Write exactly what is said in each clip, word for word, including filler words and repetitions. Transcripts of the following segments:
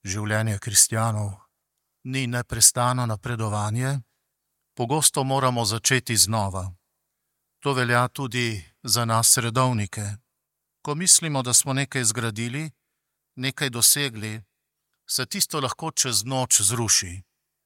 Življenje kristjanov ni neprestano napredovanje, pogosto moramo začeti znova. To velja tudi za nas redovnike. Ko mislimo, da smo nekaj zgradili, nekaj dosegli, se tisto lahko čez noč zruši.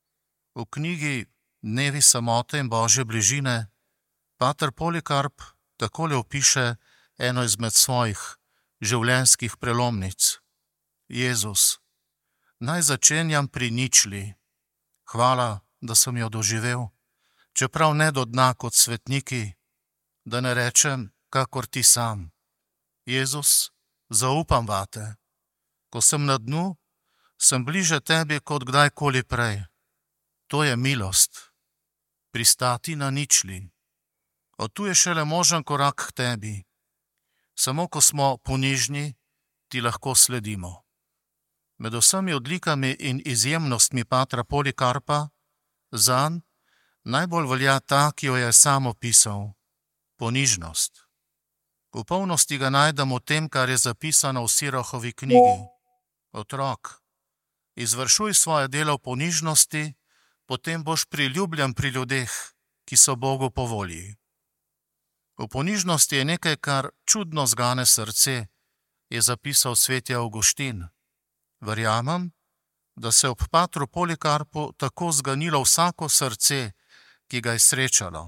V knjigi Dnevi samote in Božje bližine pater Polikarp takole opiše eno izmed svojih življenjskih prelomnic. Jezus, naj začenjam pri ničli. Hvala, da sem jo doživel, čeprav ne do dna kot svetniki, da ne rečem, kakor ti sam. Jezus, zaupam vate. Ko sem na dnu, sem bliže tebi kot kdajkoli prej. To je milost. Pristati na ničli. Od tu je šele možen korak k tebi. Samo ko smo ponižni, ti lahko sledimo. Med vsemi odlikami in izjemnostmi patra Polikarpa, zanj najbolj velja ta, ki jo je sam opisal. Ponižnost. V polnosti ga najdemo v tem, kar je zapisano v Sirohovi knjigi. Otrok, izvršuj svoje delo v ponižnosti, potem boš priljubljen pri ljudeh, ki so Bogu po volji. V ponižnosti je nekaj, kar čudno zgane srce, je zapisal sveti Avguštin. Verjamem, da se je ob patru Polikarpu tako zganilo vsako srce, ki ga je srečalo.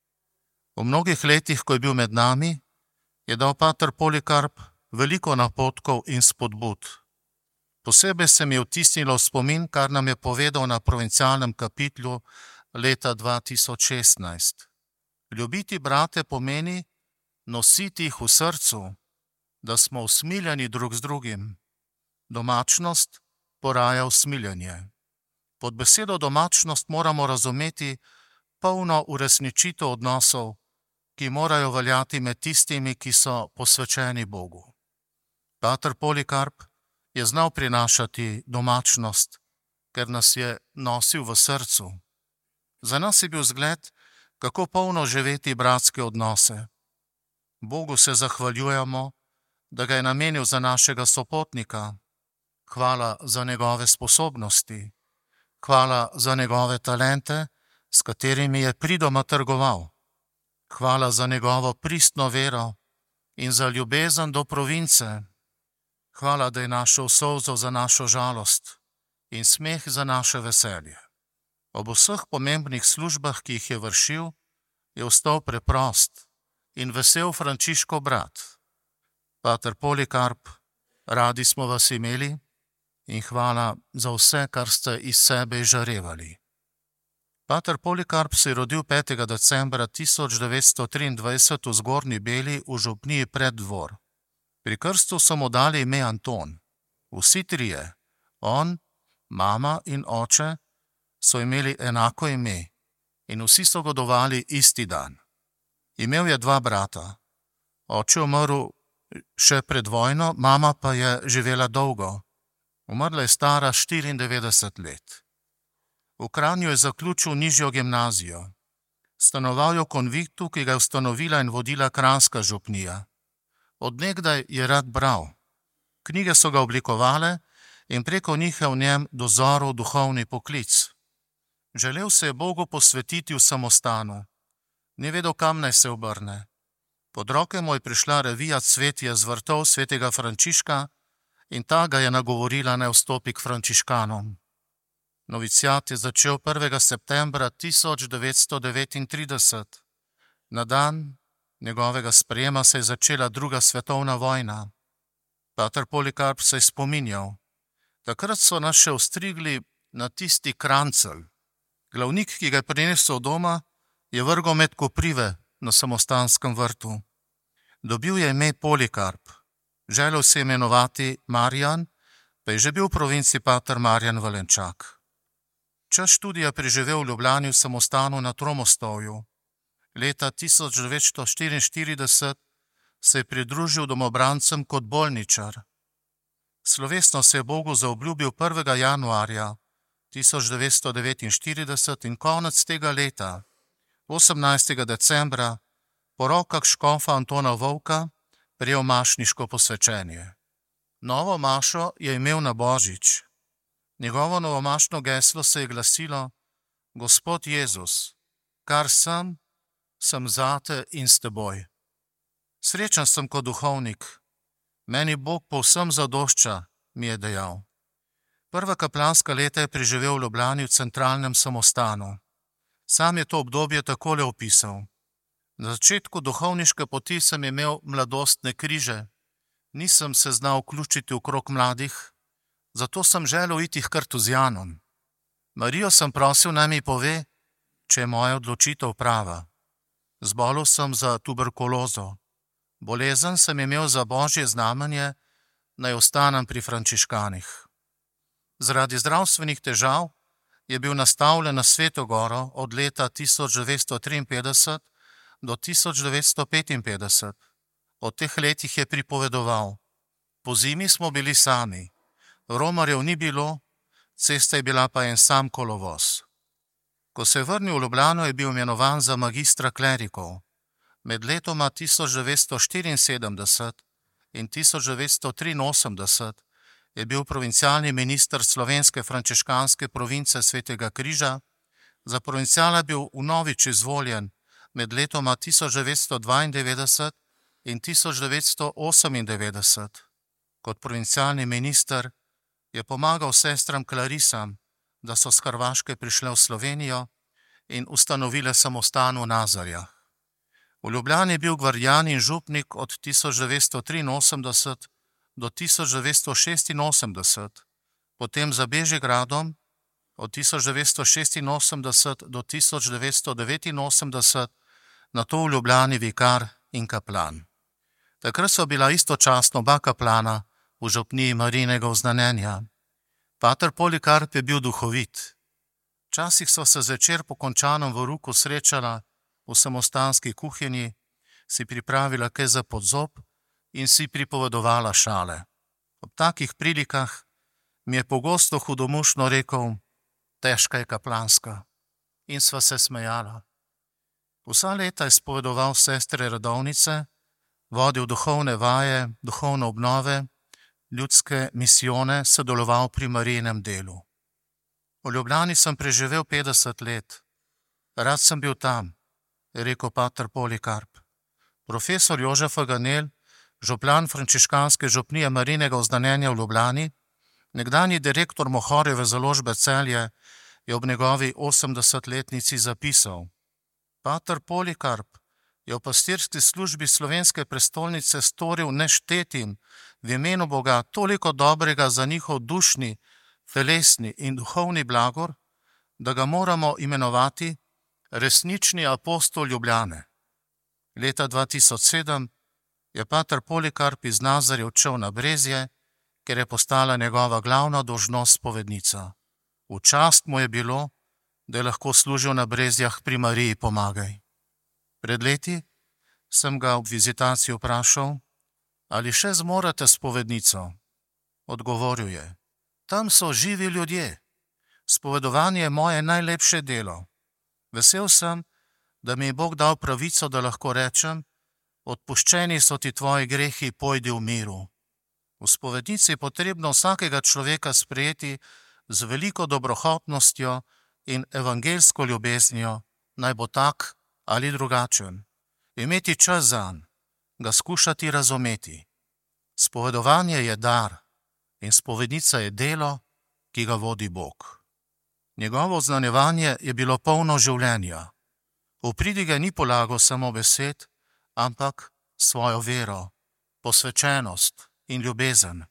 V mnogih letih, ko je bil med nami, je dal pater Polikarp veliko napotkov in spodbud. Posebej se mi je vtisnilo spomin, kar nam je povedal na provincialnem kapitlu leta dva tisoč šestnajst. Ljubiti brate pomeni nositi jih v srcu, da smo usmiljeni drug z drugim. Domačnost poraja usmiljenje. Pod besedo domačnost moramo razumeti polno uresničitev odnosov, ki morajo veljati med tistimi, ki so posvečeni Bogu. Pater Polikarp je znal prinašati domačnost, ker nas je nosil v srcu. Za nas je bil zgled, kako polno živeti bratske odnose. Bogu se zahvaljujemo, da ga je namenil za našega sopotnika. Hvala za njegove sposobnosti. Hvala za njegove talente, s katerimi je pridoma trgoval. Hvala za njegovo pristno vero in za ljubezen do province. Hvala, da je našel solzo za našo žalost in smeh za naše veselje. Ob vseh pomembnih službah, ki jih je vršil, je ostal preprost in vesel Frančiškov brat. Pater Polikarp, radi smo vas imeli in hvala za vse, kar ste iz sebe izžarevali. Pater Polikarp se je rodil petega decembra tisoč devetsto triindvajset v Zgornji Beli v župniji Preddvor. Pri krstu so mu dali ime Anton. Vsi trije, on, mama in oče, so imeli enako ime in vsi so godovali isti dan. Imel je dva brata. Oče je umrl še pred vojno, mama pa je živela dolgo. Umrla je stara štiriindevetdeset let. V Kranju je zaključil nižjo gimnazijo. Stanoval je v konviktu, ki ga je ustanovila in vodila kranjska župnija. Od nekdaj je rad bral. Knjige so ga oblikovale in preko njih je v njem dozoril duhovni poklic. Želel se je Bogu posvetiti v samostanu. Ni vedel, kam naj se obrne. Pod roke mu je prišla revija Cvet je z vrtov svetega Frančiška in ta ga je nagovorila, naj vstopi k frančiškanom. Noviciat je začel prvega septembra tisoč devetsto devetintrideset. Na dan njegovega sprejema se je začela druga svetovna vojna. Pater Polikarp se je spominjal. Takrat so nas še ostrigli na tisti krancelj. Glavnik, ki ga je prinesel doma, je vrgel med koprive na samostanskem vrtu. Dobil je ime Polikarp. Želel se imenovati Marjan, pa je že bil v provinci pater Marjan Valenčak. Čas študija preživel v Ljubljani v samostanu na Tromostovju. Leta tisoč devetsto štiriinštirideset se je pridružil domobrancem kot bolničar. Slovesno se je Bogu zaobljubil prvega januarja tisoč devetsto devetinštirideset in konec tega leta, osemnajstega decembra, po rokah škofa Antona Vovka, prejel mašniško posvečenje. Novo mašo je imel na Božič. Njegovo novomašno geslo se je glasilo: Gospod Jezus, kar sem, sem zate in s teboj. Srečen sem kot duhovnik. Meni Bog povsem zadošča, mi je dejal. Prva kaplanska leta je preživel v Ljubljani v centralnem samostanu. Sam je to obdobje takole opisal. Na začetku duhovniške poti sem imel mladostne križe. Nisem se znal vključiti v krog mladih, zato sem želel iti h kartuzijanom. Marijo sem prosil, naj mi pove, če je moja odločitev prava. Zbolel sem za tuberkulozo. Bolezen sem imel za božje znamenje, naj ostanem pri frančiškanih. Zaradi zdravstvenih težav je bil nastavljen na Sveto goro od leta tisoč devetsto triinpetdeset do tisoč devetsto petinpetdeset. O teh letih je pripovedoval. Po zimi smo bili sami. Romarjev ni bilo, cesta je bila pa en sam kolovoz. Ko se je vrnil v Ljubljano, je bil imenovan za magistra klerikov. Med letoma tisoč devetsto štiriinsedemdeset in tisoč devetsto triinosemdeset je bil provincialni minister slovenske frančiškanske province Svetega križa, za provinciala je bil vnovič izvoljen med letoma tisoč devetsto dvaindevetdeset in tisoč devetsto osemindevetdeset. Kot provincialni minister je pomagal sestram Klarisam, da so s Hrvaške prišle v Slovenijo in ustanovile samostan v Nazarjah. V Ljubljani je bil gvardijan in župnik od tisoč devetsto triinosemdeset do tisoč devetsto šestinosemdeset, potem za Bežigradom od tisoč devetsto šestinosemdeset do tisoč devetsto devetinosemdeset, nato v Ljubljani vikar in kaplan. Takrat so bila istočasno oba kaplana v župniji Marijinega oznanjenja. Pater Polikarp je bil duhovit. Včasih so se zvečer po končanem veruku srečala v samostanski kuhinji, si pripravila kaj za podzob in si pripovedovala šale. Ob takih prilikah mi je pogosto hudomušno rekel: težka je kaplanska. In sva se smejala. Vsa leta je spovedoval sestre redovnice, vodil duhovne vaje, duhovne obnove, ljudske misijone, sodeloval pri Marijinem delu. V Ljubljani sem preživel petdeset let. Rad sem bil tam, je rekel pater Polikarp. Profesor Jožef Faganel, župan frančiškanske župnije Marijinega oznanjenja v Ljubljani, nekdanji direktor Mohorjeve založbe Celje, je ob njegovi osemdesetletnici zapisal: pater Polikarp je v pastirski službi slovenske prestolnice storil neštetim v imenu Boga toliko dobrega za njihov dušni, telesni in duhovni blagor, da ga moramo imenovati resnični apostol Ljubljane. Leta dva tisoč sedem je pater Polikarp iz Nazarja odšel na Brezje, ker je postala njegova glavna dolžnost spovednica. V čast mu je bilo, da je lahko služil na Brezjah pri Mariji Pomagaj. Pred leti sem ga ob vizitaciji vprašal, ali še zmorete spovednico. Odgovoril je: tam so živi ljudje. Spovedovanje je moje najlepše delo. Vesel sem, da mi je Bog dal pravico, da lahko rečem: odpuščeni so ti tvoji grehi, pojdi v miru. V spovednici je potrebno vsakega človeka sprejeti z veliko dobrohotnostjo in evangelsko ljubeznijo, naj bo tak ali drugačen. Imeti čas zanj, ga skušati razumeti. Spovedovanje je dar in spovednica je delo, ki ga vodi Bog. Njegovo oznanjevanje je bilo polno življenja. V pridige ni polagal samo besed, ampak svojo vero, posvečenost in ljubezen.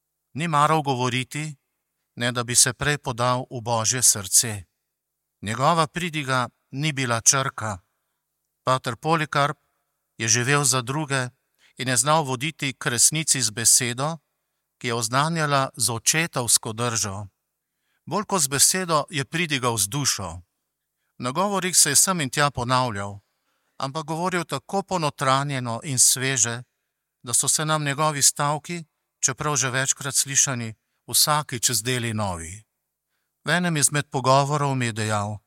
Ni maral govoriti, ne da bi se prej podal v Božje srce. Njegova pridiga ni bila črka. Pater Polikarp je živel za druge in je znal voditi k resnici z besedo, ki je oznanjala z očetovsko držo. Bolj kot z besedo je pridigal z dušo. Na govorih se je sem in tja ponavljal, ampak govoril tako ponotranjeno in sveže, da so se nam njegovi stavki, čeprav že večkrat slišani, vsakič zdeli novi. V enem izmed pogovorov mi je dejal: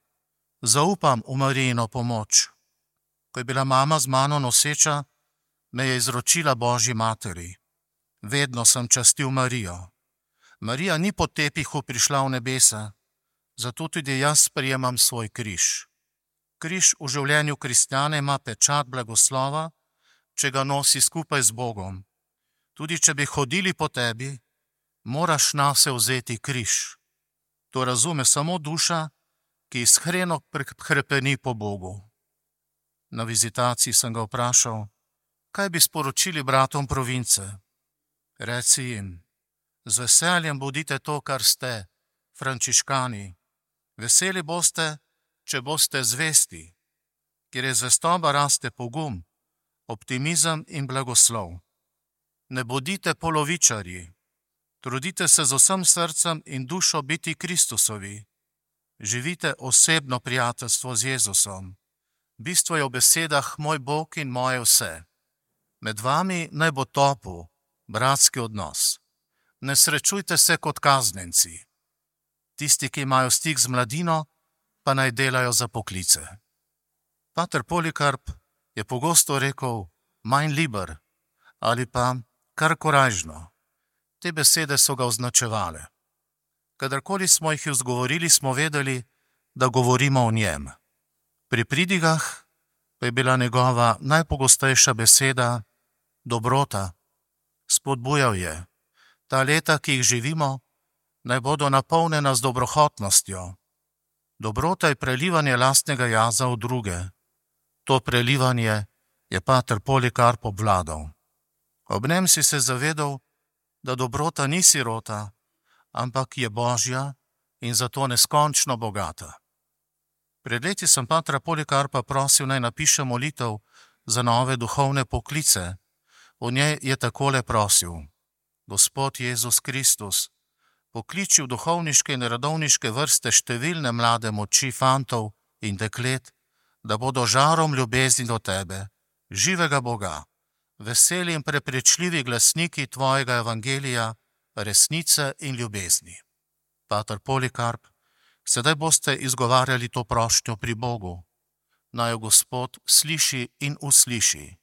zaupam v Marijino pomoč. Ko je bila mama z mano noseča, me je izročila Božji materi. Vedno sem častil Marijo. Marija ni po tepihu prišla v nebesa, zato tudi jaz sprejemam svoj križ. Križ v življenju kristjana ima pečat blagoslova, če ga nosi skupaj z Bogom. Tudi če bi hodili po tebi, moraš nase vzeti križ. To razume samo duša, ki iskreno hrepeni po Bogu. Na vizitaciji sem ga vprašal, kaj bi sporočili bratom province. Reci jim, z veseljem bodite to, kar ste, frančiškani. Veseli boste, če boste zvesti, kjer je zvestoba raste pogum, optimizem in blagoslov. Ne bodite polovičarji, trudite se z vsem srcem in dušo biti Kristusovi. Živite osebno prijateljstvo z Jezusom. Bistvo je v besedah moj Bog in moje vse. Med vami naj bo topel, bratski odnos. Ne srečujte se kot kaznjenci. Tisti, ki imajo stik z mladino, pa naj delajo za poklice. Pater Polikarp je pogosto rekel mein lieber ali pa kar korajžno. Te besede so ga označevale. Kadarkoli smo jih izgovorili, smo vedeli, da govorimo o njem. Pri pridigah pa je bila njegova najpogostejša beseda dobrota. Spodbujal je, ta leta, ki jih živimo, naj bodo napolnjena z dobrohotnostjo. Dobrota je prelivanje lastnega jaza v druge. To prelivanje je pater Polikarp obvladal. Ob njem si se zavedal, da dobrota ni sirota, ampak je božja in zato neskončno bogata. Pred leti sem patra Polikarpa prosil, naj napiše molitev za nove duhovne poklice. V njej je takole prosil: Gospod Jezus Kristus, pokliči v duhovniške in redovniške vrste številne mlade moči fantov in deklet, da bodo žarom ljubezni do tebe, živega Boga, veseli in prepričljivi glasniki tvojega evangelija, resnice in ljubezni. Pater Polikarp, sedaj boste izgovarjali to prošnjo pri Bogu. Naj jo Gospod sliši in usliši.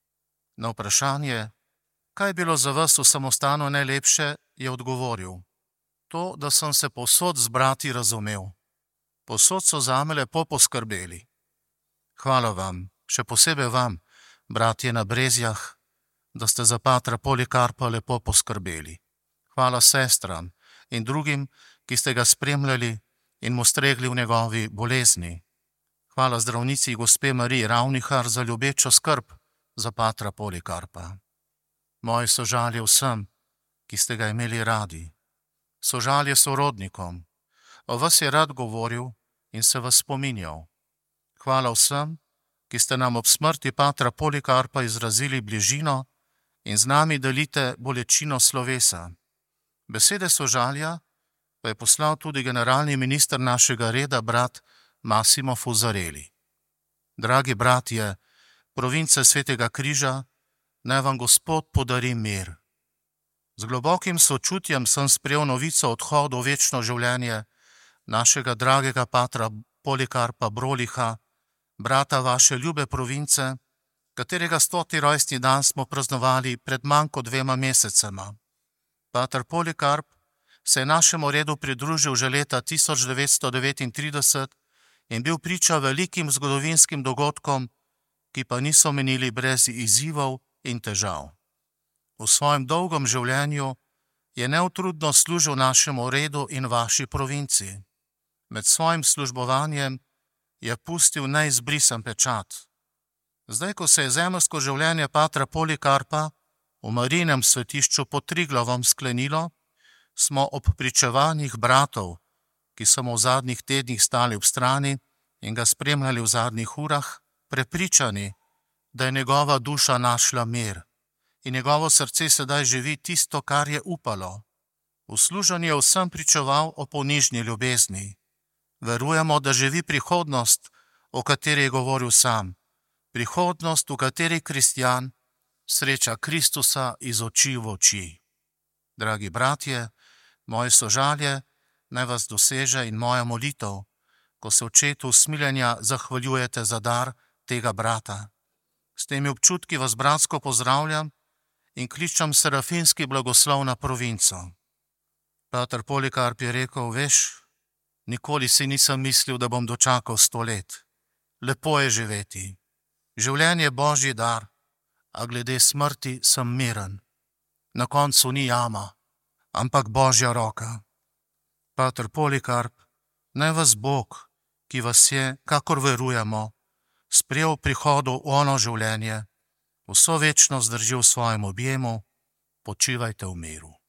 Na vprašanje, kaj je bilo za vas v samostanu najlepše, je odgovoril: to, da sem se povsod z brati razumel. Povsod so zame lepo poskrbeli. Hvala vam, še posebej vam, bratje na Brezjah, da ste za patra Polikarpa lepo poskrbeli. Hvala sestram in drugim, ki ste ga spremljali in mu stregli v njegovi bolezni. Hvala zdravnici gospe Mariji Ravnihar za ljubečo skrb za patra Polikarpa. Moje sožalje vsem, ki ste ga imeli radi. Sožalje sorodnikom. O vas je rad govoril in se vas spominjal. Hvala vsem, ki ste nam ob smrti patra Polikarpa izrazili bližino in z nami delite bolečino slovesa. Besede sožalja pa je poslal tudi generalni minister našega reda, brat Massimo Fusarelli. Dragi bratje, province Svetega križa, naj vam Gospod podari mir. Z globokim sočutjem sem sprejel novico o odhodu v večno življenje našega dragega patra Polikarpa Broliha, brata vaše ljube province, katerega stoti rojstni dan smo praznovali pred manj kot dvema mesecema. Pater Polikarp se je našemu redu pridružil že leta tisoč devetsto devetintrideset in bil priča velikim zgodovinskim dogodkom, ki pa niso menili brez izzivov in težav. V svojem dolgem življenju je neutrudno služil našemu redu in vaši provinci. Med svojim službovanjem je pustil neizbrisen pečat. Zdaj, ko se je zemeljsko življenje patra Polikarpa v Marijinem svetišču pod Triglavom sklenilo, smo ob pričevanjih bratov, ki so mu v zadnjih tednih stali ob strani in ga spremljali v zadnjih urah, prepričani, da je njegova duša našla mir in njegovo srce sedaj živi tisto, kar je upalo. V služenju je vsem pričeval o ponižni ljubezni. Verujemo, da živi prihodnost, o kateri je govoril sam, prihodnost, v kateri kristjan sreča Kristusa iz oči v oči. Dragi bratje, moje sožalje naj vas doseže in moja molitev, ko se očetu usmiljenja zahvaljujete za dar tega brata. S temi občutki vas bratsko pozdravljam in kličem serafinski blagoslov na provinco. Pater Polikarp je rekel: veš, nikoli si nisem mislil, da bom dočakal sto let. Lepo je živeti. Življenje je božji dar, a glede smrti sem miren. Na koncu ni jama, ampak božja roka. Pater Polikarp, naj vas Bog, ki vas je, kakor verujemo, sprejel v prihodu v ono življenje, vso večnost drži v svojem objemu, počivajte v miru.